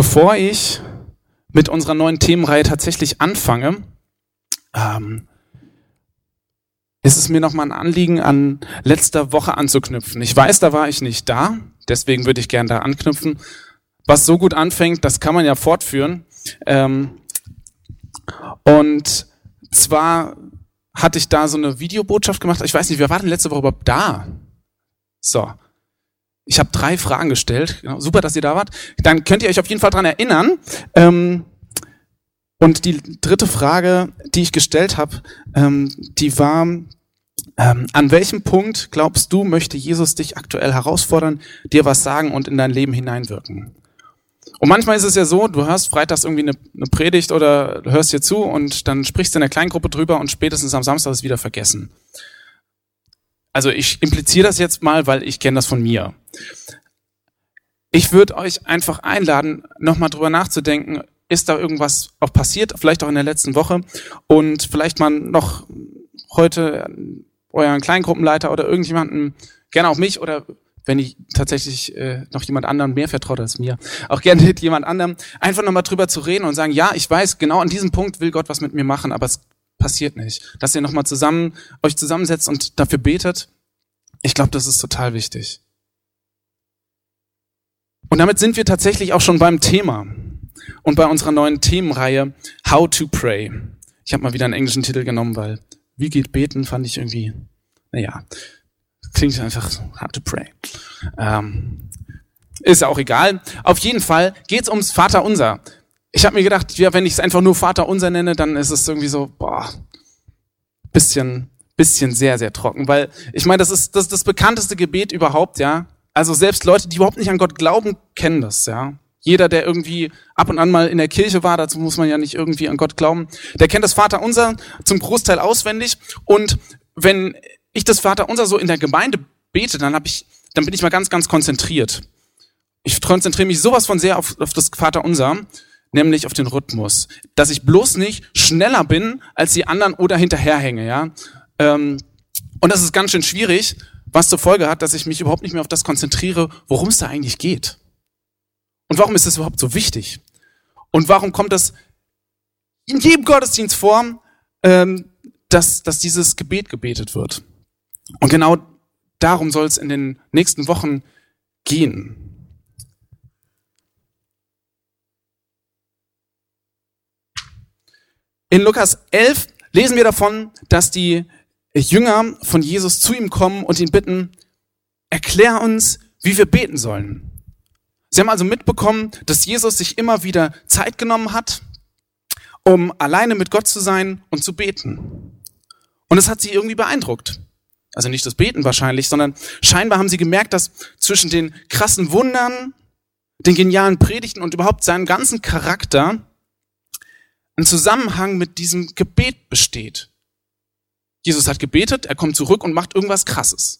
Bevor ich mit unserer neuen Themenreihe tatsächlich anfange, ist es mir nochmal ein Anliegen, an letzter Woche anzuknüpfen. Ich weiß, da war ich nicht da, deswegen würde ich gerne da anknüpfen. Was so gut anfängt, das kann man ja fortführen. Und zwar hatte ich da so eine Videobotschaft gemacht. Ich weiß nicht, wer war denn letzte Woche überhaupt da? So. Ich habe 3 Fragen gestellt. Genau, super, dass ihr da wart. Dann könnt ihr euch auf jeden Fall dran erinnern. Und die 3. Frage, die ich gestellt habe, die war, an welchem Punkt, glaubst du, möchte Jesus dich aktuell herausfordern, dir was sagen und in dein Leben hineinwirken? Und manchmal ist es ja so, du hörst freitags irgendwie eine Predigt oder du hörst dir zu und dann sprichst du in der Kleingruppe drüber und spätestens am Samstag ist es wieder vergessen. Also ich impliziere das jetzt mal, weil ich kenne das von mir. Ich würde euch einfach einladen, nochmal drüber nachzudenken, ist da irgendwas auch passiert, vielleicht auch in der letzten Woche und vielleicht mal noch heute euren Kleingruppenleiter oder irgendjemanden, gerne auch mich oder wenn ich tatsächlich noch jemand anderen mehr vertraut als mir, auch gerne mit jemand anderem, einfach nochmal drüber zu reden und sagen, ja, ich weiß, genau an diesem Punkt will Gott was mit mir machen, aber es passiert nicht. Dass ihr nochmal euch zusammensetzt und dafür betet, ich glaube, das ist total wichtig. Und damit sind wir tatsächlich auch schon beim Thema und bei unserer neuen Themenreihe How to Pray. Ich habe mal wieder einen englischen Titel genommen, weil wie geht beten, fand ich irgendwie, klingt einfach How to Pray. Ist ja auch egal. Auf jeden Fall geht's ums Vaterunser. Ich habe mir gedacht, ja, wenn ich es einfach nur Vaterunser nenne, dann ist es irgendwie so, bisschen sehr, sehr trocken. Weil, ich meine, das ist das bekannteste Gebet überhaupt, ja. Also selbst Leute, die überhaupt nicht an Gott glauben, kennen das, ja. Jeder, der irgendwie ab und an mal in der Kirche war, dazu muss man ja nicht irgendwie an Gott glauben, der kennt das Vaterunser zum Großteil auswendig. Und wenn ich das Vaterunser so in der Gemeinde bete, dann bin ich mal ganz, ganz konzentriert. Ich konzentriere mich sowas von sehr auf das Vaterunser, nämlich auf den Rhythmus. Dass ich bloß nicht schneller bin als die anderen oder hinterherhänge, ja. Und das ist ganz schön schwierig, was zur Folge hat, dass ich mich überhaupt nicht mehr auf das konzentriere, worum es da eigentlich geht. Und warum ist das überhaupt so wichtig? Und warum kommt das in jedem Gottesdienst vor, dass dieses Gebet gebetet wird? Und genau darum soll es in den nächsten Wochen gehen. In Lukas 11 lesen wir davon, dass die Jünger von Jesus zu ihm kommen und ihn bitten, erklär uns, wie wir beten sollen. Sie haben also mitbekommen, dass Jesus sich immer wieder Zeit genommen hat, um alleine mit Gott zu sein und zu beten. Und es hat sie irgendwie beeindruckt. Also nicht das Beten wahrscheinlich, sondern scheinbar haben sie gemerkt, dass zwischen den krassen Wundern, den genialen Predigten und überhaupt seinem ganzen Charakter ein Zusammenhang mit diesem Gebet besteht. Jesus hat gebetet, er kommt zurück und macht irgendwas Krasses.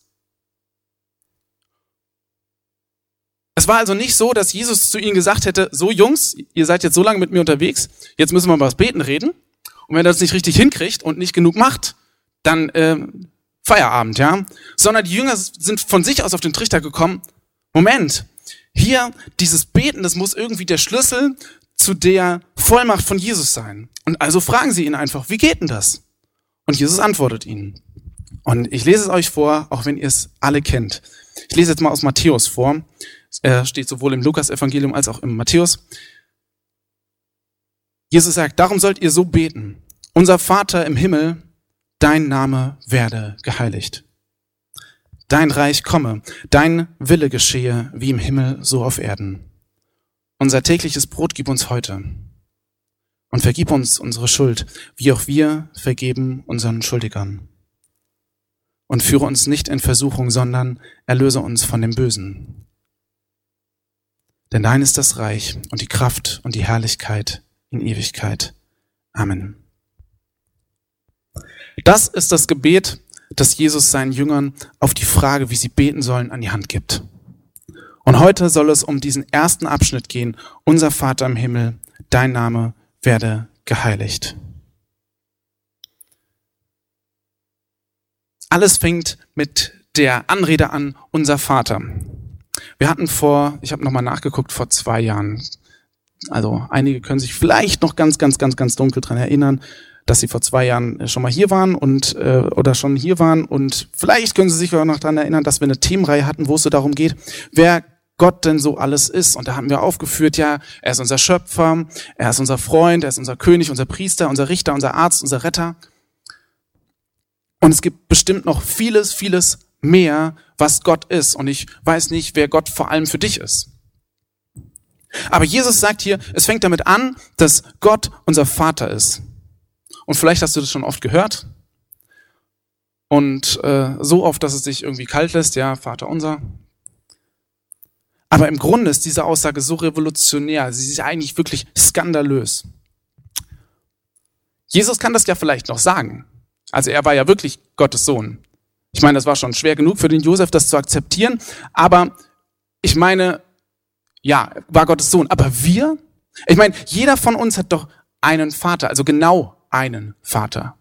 Es war also nicht so, dass Jesus zu ihnen gesagt hätte, so Jungs, ihr seid jetzt so lange mit mir unterwegs, jetzt müssen wir mal über das Beten reden. Und wenn er das nicht richtig hinkriegt und nicht genug macht, dann Feierabend, ja. Sondern die Jünger sind von sich aus auf den Trichter gekommen, Moment, hier dieses Beten, das muss irgendwie der Schlüssel zu der Vollmacht von Jesus sein. Und also fragen sie ihn einfach, wie geht denn das? Und Jesus antwortet ihnen. Und ich lese es euch vor, auch wenn ihr es alle kennt. Ich lese jetzt mal aus Matthäus vor. Er steht sowohl im Lukas-Evangelium als auch im Matthäus. Jesus sagt, darum sollt ihr so beten. Unser Vater im Himmel, dein Name werde geheiligt. Dein Reich komme, dein Wille geschehe, wie im Himmel, so auf Erden. Unser tägliches Brot gib uns heute. Und vergib uns unsere Schuld, wie auch wir vergeben unseren Schuldigern. Und führe uns nicht in Versuchung, sondern erlöse uns von dem Bösen. Denn dein ist das Reich und die Kraft und die Herrlichkeit in Ewigkeit. Amen. Das ist das Gebet, das Jesus seinen Jüngern auf die Frage, wie sie beten sollen, an die Hand gibt. Und heute soll es um diesen ersten Abschnitt gehen. Unser Vater im Himmel, dein Name werde geheiligt. Alles fängt mit der Anrede an, unser Vater. Wir hatten ich habe nochmal nachgeguckt, vor 2 Jahren, Also einige können sich vielleicht noch ganz dunkel dran erinnern, dass sie vor 2 Jahren schon mal hier waren und vielleicht können sie sich auch noch dran erinnern, dass wir eine Themenreihe hatten, wo es so darum geht, wer Gott denn so alles ist. Und da haben wir aufgeführt, ja, er ist unser Schöpfer, er ist unser Freund, er ist unser König, unser Priester, unser Richter, unser Arzt, unser Retter. Und es gibt bestimmt noch vieles mehr, was Gott ist. Und ich weiß nicht, wer Gott vor allem für dich ist. Aber Jesus sagt hier, es fängt damit an, dass Gott unser Vater ist. Und vielleicht hast du das schon oft gehört. Und so oft, dass es dich irgendwie kalt lässt, ja, Vater unser. Aber im Grunde ist diese Aussage so revolutionär, sie ist eigentlich wirklich skandalös. Jesus kann das ja vielleicht noch sagen. Also er war ja wirklich Gottes Sohn. Ich meine, das war schon schwer genug für den Josef, das zu akzeptieren. Aber ich meine, ja, war Gottes Sohn. Aber wir? Ich meine, jeder von uns hat doch einen Vater, also genau einen Vater.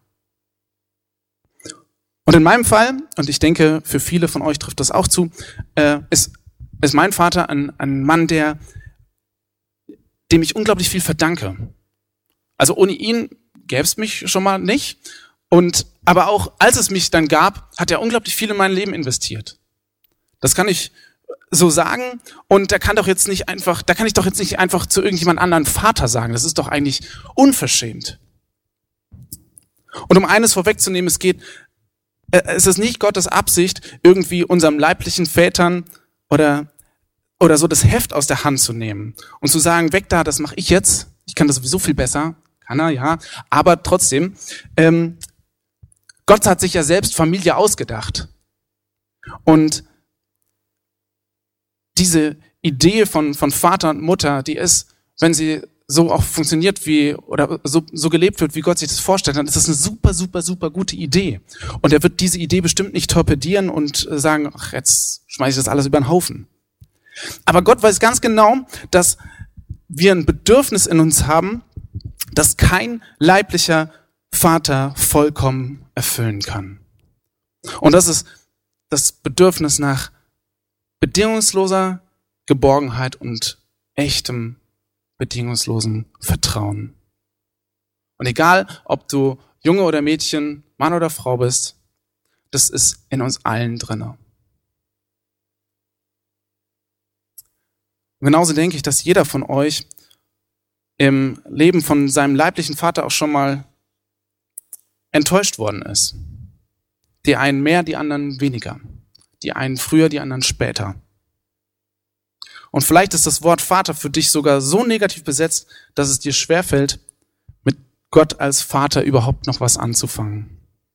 Und in meinem Fall, und ich denke, für viele von euch trifft das auch zu, ist mein Vater ein Mann, dem ich unglaublich viel verdanke. Also ohne ihn gäbe es mich schon mal nicht. Aber auch als es mich dann gab, hat er unglaublich viel in mein Leben investiert. Das kann ich so sagen. Und da kann ich doch jetzt nicht einfach zu irgendjemand anderen Vater sagen. Das ist doch eigentlich unverschämt. Und um eines vorwegzunehmen, es ist nicht Gottes Absicht, irgendwie unserem leiblichen Vätern oder so das Heft aus der Hand zu nehmen und zu sagen, weg da, das mache ich jetzt. Ich kann das sowieso viel besser. Kann er, ja. Aber trotzdem, Gott hat sich ja selbst Familie ausgedacht. Und diese Idee von Vater und Mutter, die ist, wenn sie so auch funktioniert oder so gelebt wird, wie Gott sich das vorstellt, dann ist das eine super gute Idee. Und er wird diese Idee bestimmt nicht torpedieren und sagen, ach, jetzt schmeiße ich das alles über den Haufen. Aber Gott weiß ganz genau, dass wir ein Bedürfnis in uns haben, das kein leiblicher Vater vollkommen erfüllen kann. Und das ist das Bedürfnis nach bedingungsloser Geborgenheit und echtem bedingungslosen Vertrauen. Und egal, ob du Junge oder Mädchen, Mann oder Frau bist, das ist in uns allen drinne. Und genauso denke ich, dass jeder von euch im Leben von seinem leiblichen Vater auch schon mal enttäuscht worden ist. Die einen mehr, die anderen weniger. Die einen früher, die anderen später. Und vielleicht ist das Wort Vater für dich sogar so negativ besetzt, dass es dir schwerfällt, mit Gott als Vater überhaupt noch was anzufangen.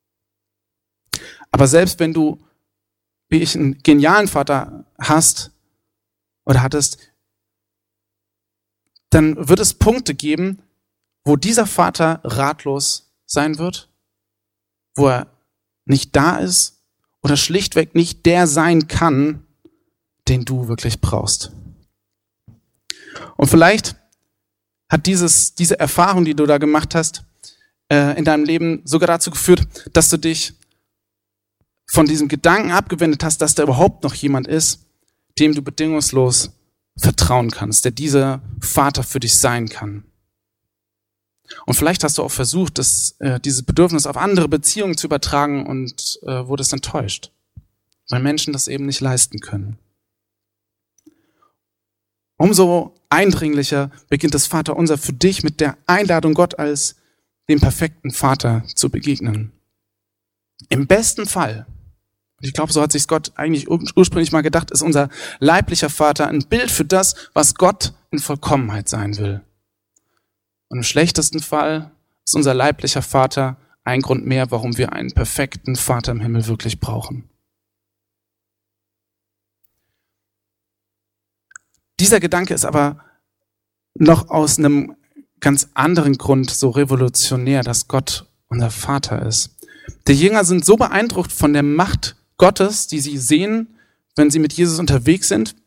Aber selbst wenn du, wie ich, einen genialen Vater hast oder hattest, dann wird es Punkte geben, wo dieser Vater ratlos sein wird, wo er nicht da ist oder schlichtweg nicht der sein kann, den du wirklich brauchst. Und vielleicht hat diese Erfahrung, die du da gemacht hast, in deinem Leben sogar dazu geführt, dass du dich von diesem Gedanken abgewendet hast, dass da überhaupt noch jemand ist, dem du bedingungslos vertrauen kannst, der dieser Vater für dich sein kann. Und vielleicht hast du auch versucht, dieses Bedürfnis auf andere Beziehungen zu übertragen und wurdest enttäuscht, weil Menschen das eben nicht leisten können. Umso eindringlicher beginnt das Vaterunser für dich mit der Einladung, Gott als dem perfekten Vater zu begegnen. Im besten Fall, und ich glaube, so hat sich Gott eigentlich ursprünglich mal gedacht, ist unser leiblicher Vater ein Bild für das, was Gott in Vollkommenheit sein will. Und im schlechtesten Fall ist unser leiblicher Vater ein Grund mehr, warum wir einen perfekten Vater im Himmel wirklich brauchen. Dieser Gedanke ist aber noch aus einem ganz anderen Grund so revolutionär, dass Gott unser Vater ist. Die Jünger sind so beeindruckt von der Macht Gottes, die sie sehen, wenn sie mit Jesus unterwegs sind.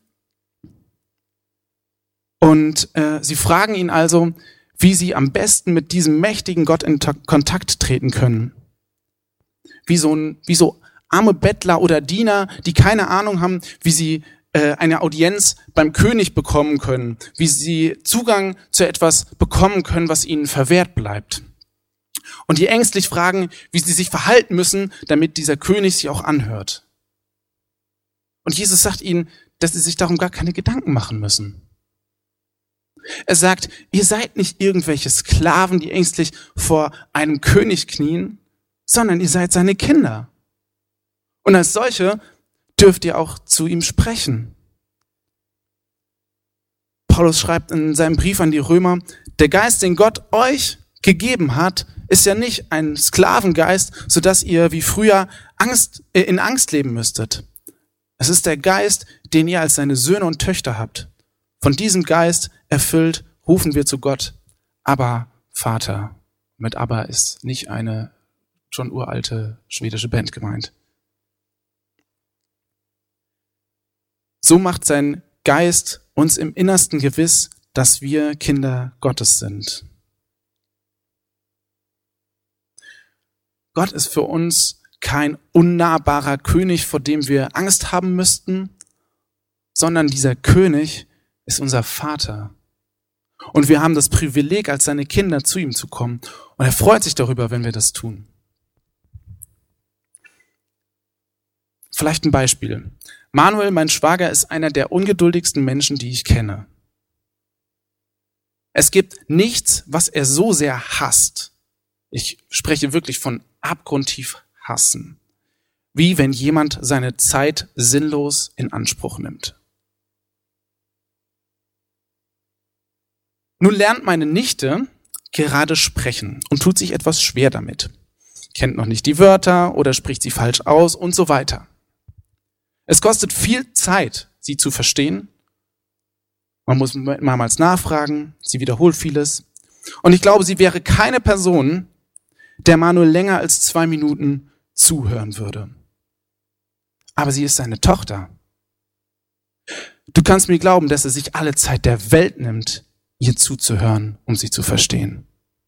Und sie fragen ihn also, wie sie am besten mit diesem mächtigen Gott in Kontakt treten können. Wie so arme Bettler oder Diener, die keine Ahnung haben, wie sie eine Audienz beim König bekommen können, wie sie Zugang zu etwas bekommen können, was ihnen verwehrt bleibt. Und die ängstlich fragen, wie sie sich verhalten müssen, damit dieser König sie auch anhört. Und Jesus sagt ihnen, dass sie sich darum gar keine Gedanken machen müssen. Er sagt, ihr seid nicht irgendwelche Sklaven, die ängstlich vor einem König knien, sondern ihr seid seine Kinder. Und als solche dürft ihr auch zu ihm sprechen. Paulus schreibt in seinem Brief an die Römer, der Geist, den Gott euch gegeben hat, ist ja nicht ein Sklavengeist, sodass ihr wie früher in Angst leben müsstet. Es ist der Geist, den ihr als seine Söhne und Töchter habt. Von diesem Geist erfüllt rufen wir zu Gott, Abba, Vater. Mit Abba ist nicht eine schon uralte schwedische Band gemeint. So macht sein Geist uns im Innersten gewiss, dass wir Kinder Gottes sind. Gott ist für uns kein unnahbarer König, vor dem wir Angst haben müssten, sondern dieser König ist unser Vater. Und wir haben das Privileg, als seine Kinder zu ihm zu kommen. Und er freut sich darüber, wenn wir das tun. Vielleicht ein Beispiel. Manuel, mein Schwager, ist einer der ungeduldigsten Menschen, die ich kenne. Es gibt nichts, was er so sehr hasst. Ich spreche wirklich von abgrundtief hassen. Wie wenn jemand seine Zeit sinnlos in Anspruch nimmt. Nun lernt meine Nichte gerade sprechen und tut sich etwas schwer damit. Kennt noch nicht die Wörter oder spricht sie falsch aus und so weiter. Es kostet viel Zeit, sie zu verstehen. Man muss mehrmals nachfragen, sie wiederholt vieles. Und ich glaube, sie wäre keine Person, der Manuel länger als 2 Minuten zuhören würde. Aber sie ist seine Tochter. Du kannst mir glauben, dass er sich alle Zeit der Welt nimmt, ihr zuzuhören, um sie zu verstehen.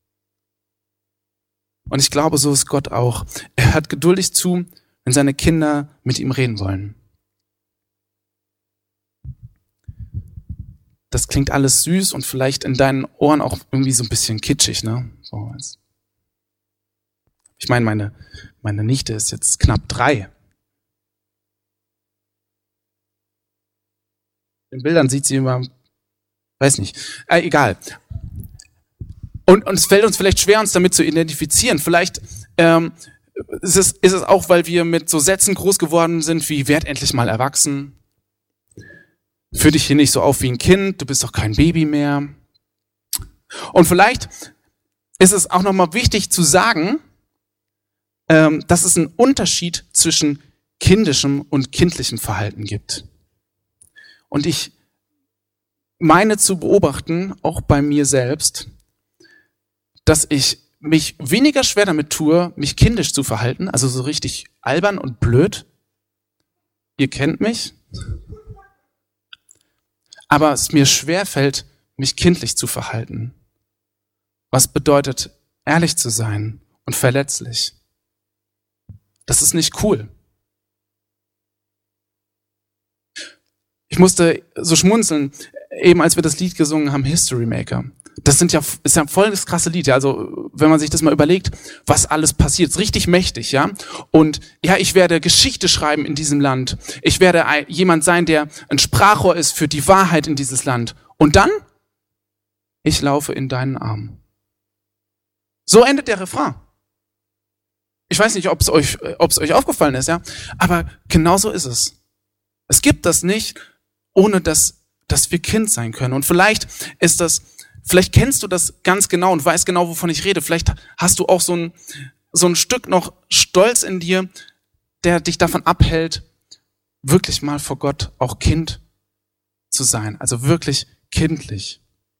Und ich glaube, so ist Gott auch. Er hört geduldig zu, wenn seine Kinder mit ihm reden wollen. Das klingt alles süß und vielleicht in deinen Ohren auch irgendwie so ein bisschen kitschig, ne? So. Ich meine, meine Nichte ist jetzt knapp 3. In Bildern sieht sie immer, weiß nicht, egal. Und es fällt uns vielleicht schwer, uns damit zu identifizieren. Vielleicht ist es auch, weil wir mit so Sätzen groß geworden sind wie, werd endlich mal erwachsen. Führ dich hier nicht so auf wie ein Kind, du bist doch kein Baby mehr. Und vielleicht ist es auch nochmal wichtig zu sagen, dass es einen Unterschied zwischen kindischem und kindlichem Verhalten gibt. Und ich meine zu beobachten, auch bei mir selbst, dass ich mich weniger schwer damit tue, mich kindisch zu verhalten, also so richtig albern und blöd. Ihr kennt mich. Aber es mir schwerfällt, mich kindlich zu verhalten. Was bedeutet, ehrlich zu sein und verletzlich? Das ist nicht cool. Ich musste so schmunzeln, eben als wir das Lied gesungen haben, History Maker. Ist ja voll das krasse Lied, ja. Also, wenn man sich das mal überlegt, was alles passiert, ist richtig mächtig, ja. Und ja, ich werde Geschichte schreiben in diesem Land. Ich werde jemand sein, der ein Sprachrohr ist für die Wahrheit in dieses Land. Und dann? Ich laufe in deinen Armen. So endet der Refrain. Ich weiß nicht, ob es euch aufgefallen ist, ja. Aber genauso ist es. Es gibt das nicht, ohne dass wir Kind sein können. Und vielleicht kennst du das ganz genau und weißt genau, wovon ich rede. Vielleicht hast du auch so ein Stück noch Stolz in dir, der dich davon abhält, wirklich mal vor Gott auch Kind zu sein. Also wirklich kindlich.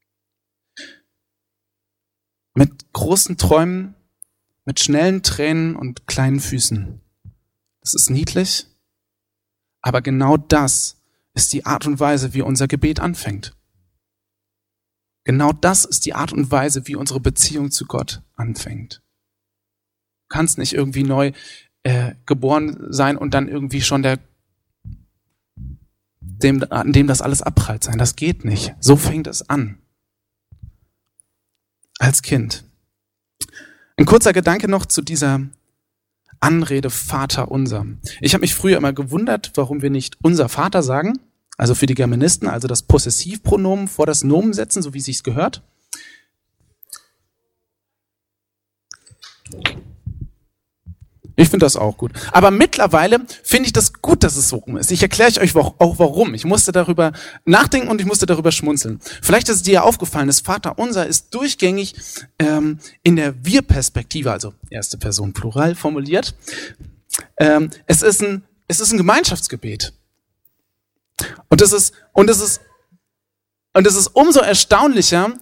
Mit großen Träumen, mit schnellen Tränen und kleinen Füßen. Das ist niedlich, aber genau das ist die Art und Weise, wie unser Gebet anfängt. Genau das ist die Art und Weise, wie unsere Beziehung zu Gott anfängt. Du kannst nicht irgendwie neu geboren sein und dann irgendwie schon an dem das alles abprallt sein. Das geht nicht. So fängt es an. Als Kind. Ein kurzer Gedanke noch zu dieser Anrede Vater unser. Ich habe mich früher immer gewundert, warum wir nicht unser Vater sagen, also für die Germanisten, also das Possessivpronomen vor das Nomen setzen, so wie es sich gehört. Ich finde das auch gut. Aber mittlerweile finde ich das gut, dass es so rum ist. Ich erkläre euch auch warum. Ich musste darüber nachdenken und ich musste darüber schmunzeln. Vielleicht ist es dir ja aufgefallen, das Vaterunser ist durchgängig in der Wir-Perspektive, also erste Person Plural formuliert. Es ist ein Gemeinschaftsgebet. Und es ist umso erstaunlicher,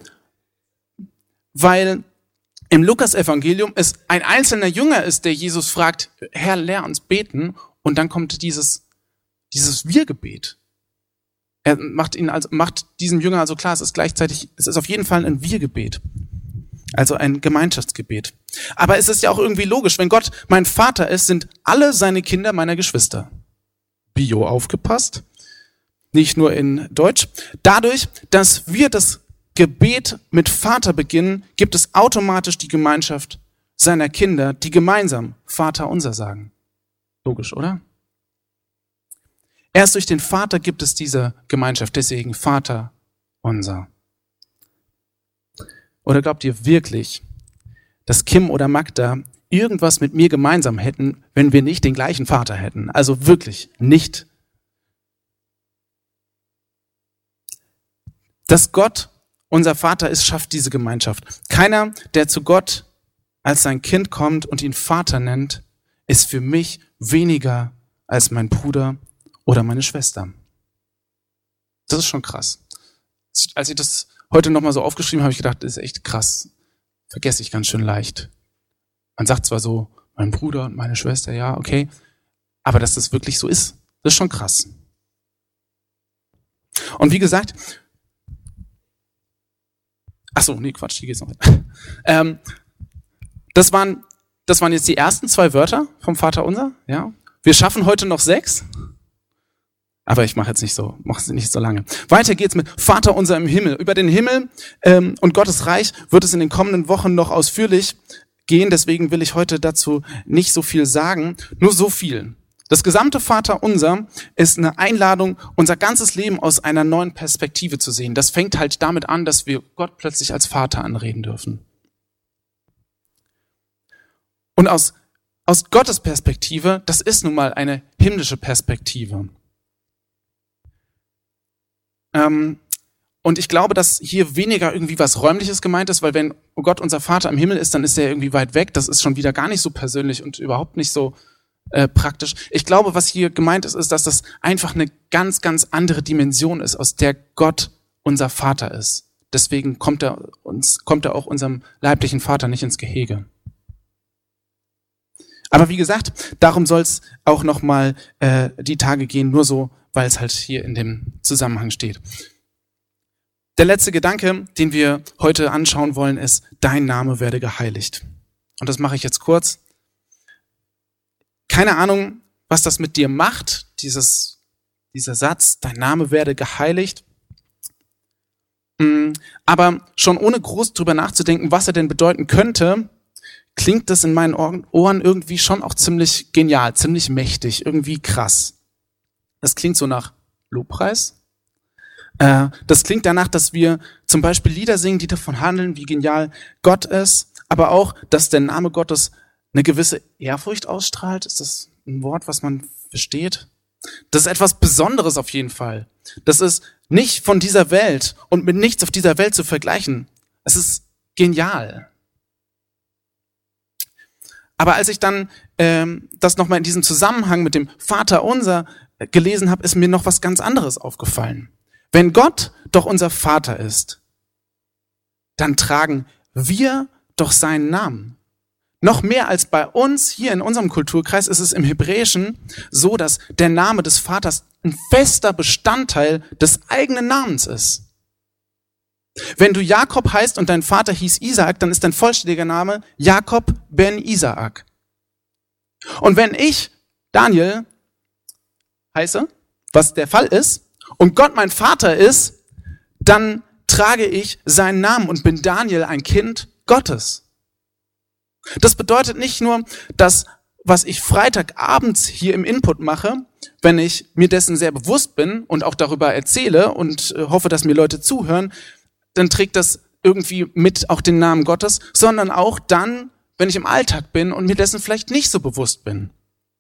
weil im Lukas-Evangelium es ein einzelner Jünger ist, der Jesus fragt, Herr, lehr uns beten. Und dann kommt dieses Wir-Gebet. Er macht diesem Jünger also klar, es ist auf jeden Fall ein Wir-Gebet. Also ein Gemeinschaftsgebet. Aber es ist ja auch irgendwie logisch, wenn Gott mein Vater ist, sind alle seine Kinder meiner Geschwister. Bio aufgepasst. Nicht nur in Deutsch. Dadurch, dass wir das Gebet mit Vater beginnen, gibt es automatisch die Gemeinschaft seiner Kinder, die gemeinsam Vater unser sagen. Logisch, oder? Erst durch den Vater gibt es diese Gemeinschaft, deswegen Vater unser. Oder glaubt ihr wirklich, dass Kim oder Magda irgendwas mit mir gemeinsam hätten, wenn wir nicht den gleichen Vater hätten? Also wirklich nicht. Dass Gott unser Vater ist, schafft diese Gemeinschaft. Keiner, der zu Gott als sein Kind kommt und ihn Vater nennt, ist für mich weniger als mein Bruder oder meine Schwester. Das ist schon krass. Als ich das heute nochmal so aufgeschrieben habe, habe ich gedacht, das ist echt krass. Vergesse ich ganz schön leicht. Man sagt zwar so, mein Bruder und meine Schwester, ja, okay. Aber dass das wirklich so ist, das ist schon krass. Und wie gesagt, hier geht's noch weiter. Das waren jetzt die ersten 2 Wörter vom Vaterunser, ja. Wir schaffen heute noch 6. Aber ich mache es nicht so lange. Weiter geht's mit Vaterunser im Himmel. Über den Himmel und Gottes Reich wird es in den kommenden Wochen noch ausführlich gehen. Deswegen will ich heute dazu nicht so viel sagen. Nur so viel. Das gesamte Vaterunser ist eine Einladung, unser ganzes Leben aus einer neuen Perspektive zu sehen. Das fängt halt damit an, dass wir Gott plötzlich als Vater anreden dürfen. Und aus Gottes Perspektive, das ist nun mal eine himmlische Perspektive. Und ich glaube, dass hier weniger irgendwie was Räumliches gemeint ist, weil wenn Gott unser Vater im Himmel ist, dann ist er irgendwie weit weg. Das ist schon wieder gar nicht so persönlich und überhaupt nicht so praktisch. Ich glaube, was hier gemeint ist, ist, dass das einfach eine ganz, ganz andere Dimension ist, aus der Gott unser Vater ist. Deswegen kommt er auch unserem leiblichen Vater nicht ins Gehege. Aber wie gesagt, darum soll es auch nochmal die Tage gehen, nur so, weil es halt hier in dem Zusammenhang steht. Der letzte Gedanke, den wir heute anschauen wollen, ist, dein Name werde geheiligt. Und das mache ich jetzt kurz. Keine Ahnung, was das mit dir macht, dieser Satz, dein Name werde geheiligt. Aber schon ohne groß drüber nachzudenken, was er denn bedeuten könnte, klingt das in meinen Ohren irgendwie schon auch ziemlich genial, ziemlich mächtig, irgendwie krass. Das klingt so nach Lobpreis. Das klingt danach, dass wir zum Beispiel Lieder singen, die davon handeln, wie genial Gott ist, aber auch, dass der Name Gottes eine gewisse Ehrfurcht ausstrahlt. Ist das ein Wort, was man versteht? Das ist etwas Besonderes auf jeden Fall. Das ist nicht von dieser Welt und mit nichts auf dieser Welt zu vergleichen. Es ist genial. Aber als ich dann das nochmal in diesem Zusammenhang mit dem Vaterunser gelesen habe, ist mir noch was ganz anderes aufgefallen. Wenn Gott doch unser Vater ist, dann tragen wir doch seinen Namen. Noch mehr als bei uns hier in unserem Kulturkreis ist es im Hebräischen so, dass der Name des Vaters ein fester Bestandteil des eigenen Namens ist. Wenn du Jakob heißt und dein Vater hieß Isaak, dann ist dein vollständiger Name Jakob ben Isaak. Und wenn ich Daniel heiße, was der Fall ist, und Gott mein Vater ist, dann trage ich seinen Namen und bin Daniel, ein Kind Gottes. Das bedeutet nicht nur, dass was ich Freitagabends hier im Input mache, wenn ich mir dessen sehr bewusst bin und auch darüber erzähle und hoffe, dass mir Leute zuhören, dann trägt das irgendwie mit auch den Namen Gottes, sondern auch dann, wenn ich im Alltag bin und mir dessen vielleicht nicht so bewusst bin.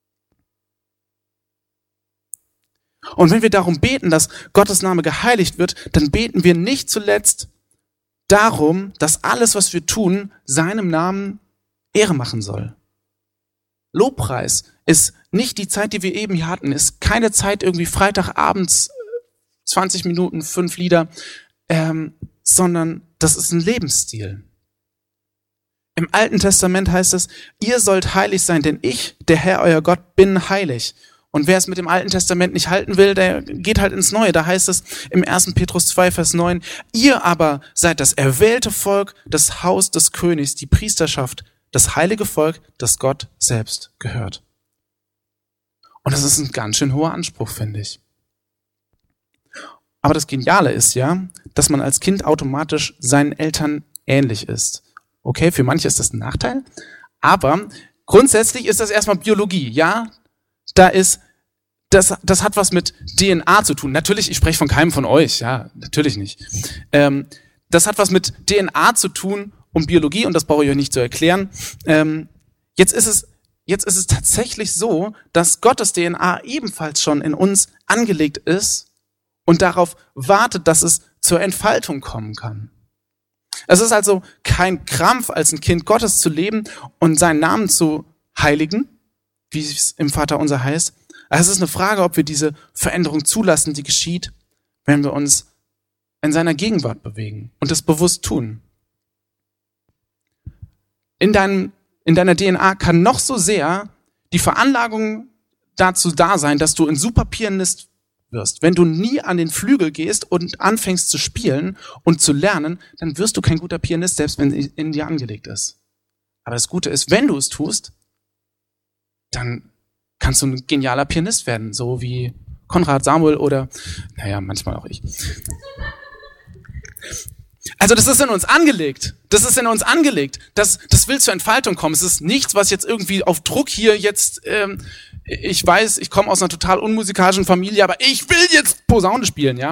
Und wenn wir darum beten, dass Gottes Name geheiligt wird, dann beten wir nicht zuletzt darum, dass alles, was wir tun, seinem Namen Ehre machen soll. Lobpreis ist nicht die Zeit, die wir eben hier hatten, ist keine Zeit irgendwie Freitagabends 20 Minuten, 5 Lieder, sondern das ist ein Lebensstil. Im Alten Testament heißt es, ihr sollt heilig sein, denn ich, der Herr, euer Gott, bin heilig. Und wer es mit dem Alten Testament nicht halten will, der geht halt ins Neue. Da heißt es im 1. Petrus 2, Vers 9, ihr aber seid das erwählte Volk, das Haus des Königs, die Priesterschaft, das heilige Volk, das Gott selbst gehört. Und das ist ein ganz schön hoher Anspruch, finde ich. Aber das Geniale ist ja, dass man als Kind automatisch seinen Eltern ähnlich ist. Okay, für manche ist das ein Nachteil, aber grundsätzlich ist das erstmal Biologie, ja? Das hat was mit DNA zu tun. Natürlich, ich spreche von keinem von euch, ja, natürlich nicht. Das hat was mit DNA zu tun und Biologie, und das brauche ich euch nicht zu erklären. Jetzt ist es tatsächlich so, dass Gottes DNA ebenfalls schon in uns angelegt ist und darauf wartet, dass es zur Entfaltung kommen kann. Es ist also kein Krampf, als ein Kind Gottes zu leben und seinen Namen zu heiligen, wie es im Vaterunser heißt. Es ist eine Frage, ob wir diese Veränderung zulassen, die geschieht, wenn wir uns in seiner Gegenwart bewegen und das bewusst tun. In deiner DNA kann noch so sehr die Veranlagung dazu da sein, dass du ein super Pianist wirst. Wenn du nie an den Flügel gehst und anfängst zu spielen und zu lernen, dann wirst du kein guter Pianist, selbst wenn es in dir angelegt ist. Aber das Gute ist, wenn du es tust, dann kannst du ein genialer Pianist werden, so wie Konrad, Samuel oder, manchmal auch ich. Also das ist in uns angelegt. Das ist in uns angelegt. Das will zur Entfaltung kommen. Es ist nichts, was jetzt irgendwie auf Druck hier jetzt, ich weiß, ich komme aus einer total unmusikalischen Familie, aber ich will jetzt Posaune spielen, ja.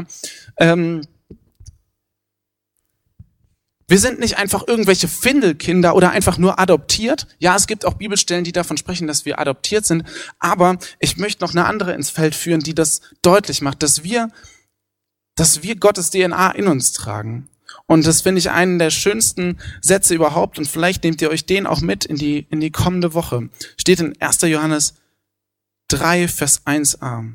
Wir sind nicht einfach irgendwelche Findelkinder oder einfach nur adoptiert. Ja, es gibt auch Bibelstellen, die davon sprechen, dass wir adoptiert sind. Aber ich möchte noch eine andere ins Feld führen, die das deutlich macht, dass wir Gottes DNA in uns tragen. Und das finde ich einen der schönsten Sätze überhaupt. Und vielleicht nehmt ihr euch den auch mit in die kommende Woche. Steht in 1. Johannes 3, Vers 1a.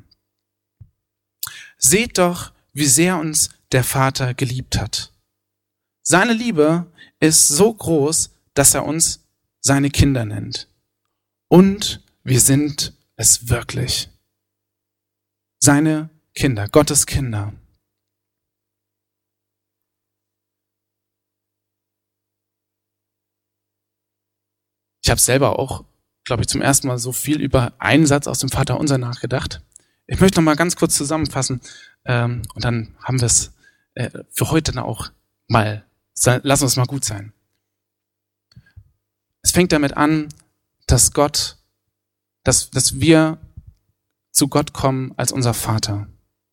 Seht doch, wie sehr uns der Vater geliebt hat. Seine Liebe ist so groß, dass er uns seine Kinder nennt. Und wir sind es wirklich. Seine Kinder, Gottes Kinder. Ich habe selber auch, glaube ich, zum ersten Mal so viel über einen Satz aus dem Vaterunser nachgedacht. Ich möchte noch mal ganz kurz zusammenfassen und dann haben wir es für heute dann auch mal. Lass uns mal gut sein. Es fängt damit an, dass wir zu Gott kommen als unser Vater.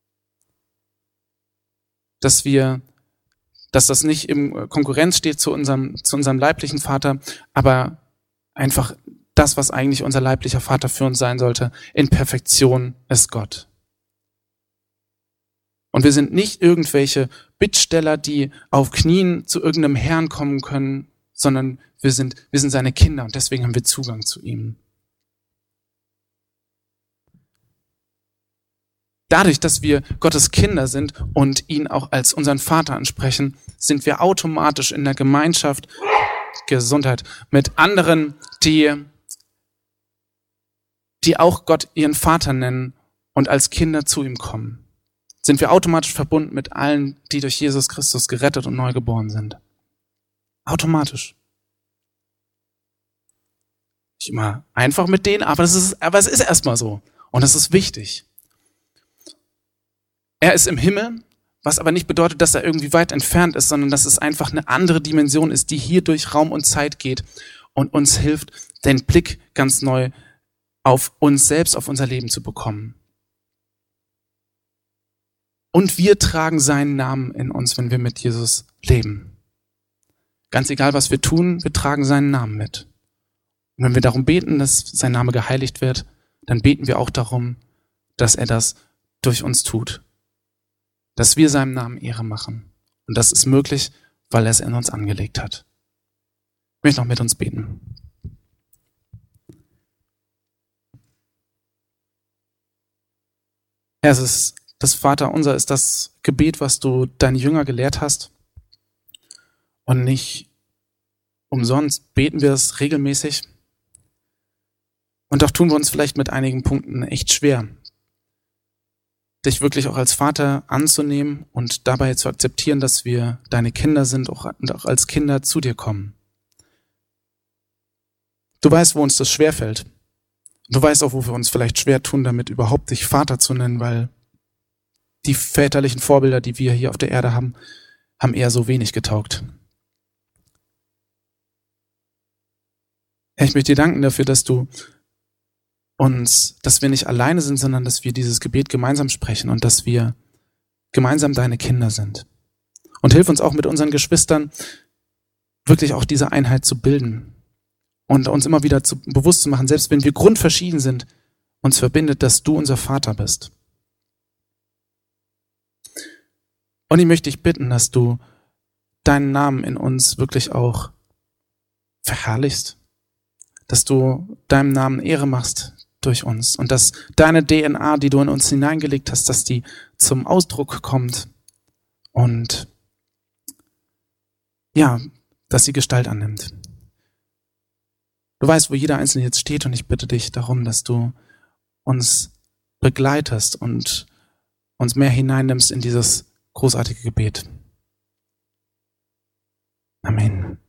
Dass das nicht im Konkurrenz steht zu unserem leiblichen Vater, aber einfach das, was eigentlich unser leiblicher Vater für uns sein sollte, in Perfektion ist Gott. Und wir sind nicht irgendwelche Bittsteller, die auf Knien zu irgendeinem Herrn kommen können, sondern wir sind seine Kinder und deswegen haben wir Zugang zu ihm. Dadurch, dass wir Gottes Kinder sind und ihn auch als unseren Vater ansprechen, sind wir automatisch in der Gemeinschaft, Gesundheit, mit anderen, die auch Gott ihren Vater nennen und als Kinder zu ihm kommen. Sind wir automatisch verbunden mit allen, die durch Jesus Christus gerettet und neu geboren sind. Automatisch. Nicht immer einfach mit denen, aber es ist erstmal so. Und das ist wichtig. Er ist im Himmel, was aber nicht bedeutet, dass er irgendwie weit entfernt ist, sondern dass es einfach eine andere Dimension ist, die hier durch Raum und Zeit geht und uns hilft, den Blick ganz neu auf uns selbst, auf unser Leben zu bekommen. Und wir tragen seinen Namen in uns, wenn wir mit Jesus leben. Ganz egal, was wir tun, wir tragen seinen Namen mit. Und wenn wir darum beten, dass sein Name geheiligt wird, dann beten wir auch darum, dass er das durch uns tut. Dass wir seinem Namen Ehre machen. Und das ist möglich, weil er es in uns angelegt hat. Ich möchte noch mit uns beten. Herr, das Vaterunser ist das Gebet, was du deine Jünger gelehrt hast. Und nicht umsonst beten wir es regelmäßig. Und doch tun wir uns vielleicht mit einigen Punkten echt schwer, dich wirklich auch als Vater anzunehmen und dabei zu akzeptieren, dass wir deine Kinder sind und auch als Kinder zu dir kommen. Du weißt, wo uns das schwerfällt. Du weißt auch, wo wir uns vielleicht schwer tun, damit überhaupt dich Vater zu nennen, weil die väterlichen Vorbilder, die wir hier auf der Erde haben, haben eher so wenig getaugt. Herr, ich möchte dir danken dafür, dass wir nicht alleine sind, sondern dass wir dieses Gebet gemeinsam sprechen und dass wir gemeinsam deine Kinder sind. Und hilf uns auch mit unseren Geschwistern wirklich auch diese Einheit zu bilden und uns immer wieder bewusst zu machen, selbst wenn wir grundverschieden sind, uns verbindet, dass du unser Vater bist. Und ich möchte dich bitten, dass du deinen Namen in uns wirklich auch verherrlichst, dass du deinem Namen Ehre machst durch uns und dass deine DNA, die du in uns hineingelegt hast, dass die zum Ausdruck kommt und ja, dass sie Gestalt annimmt. Du weißt, wo jeder Einzelne jetzt steht und ich bitte dich darum, dass du uns begleitest und uns mehr hineinnimmst in dieses großartige Gebet. Amen.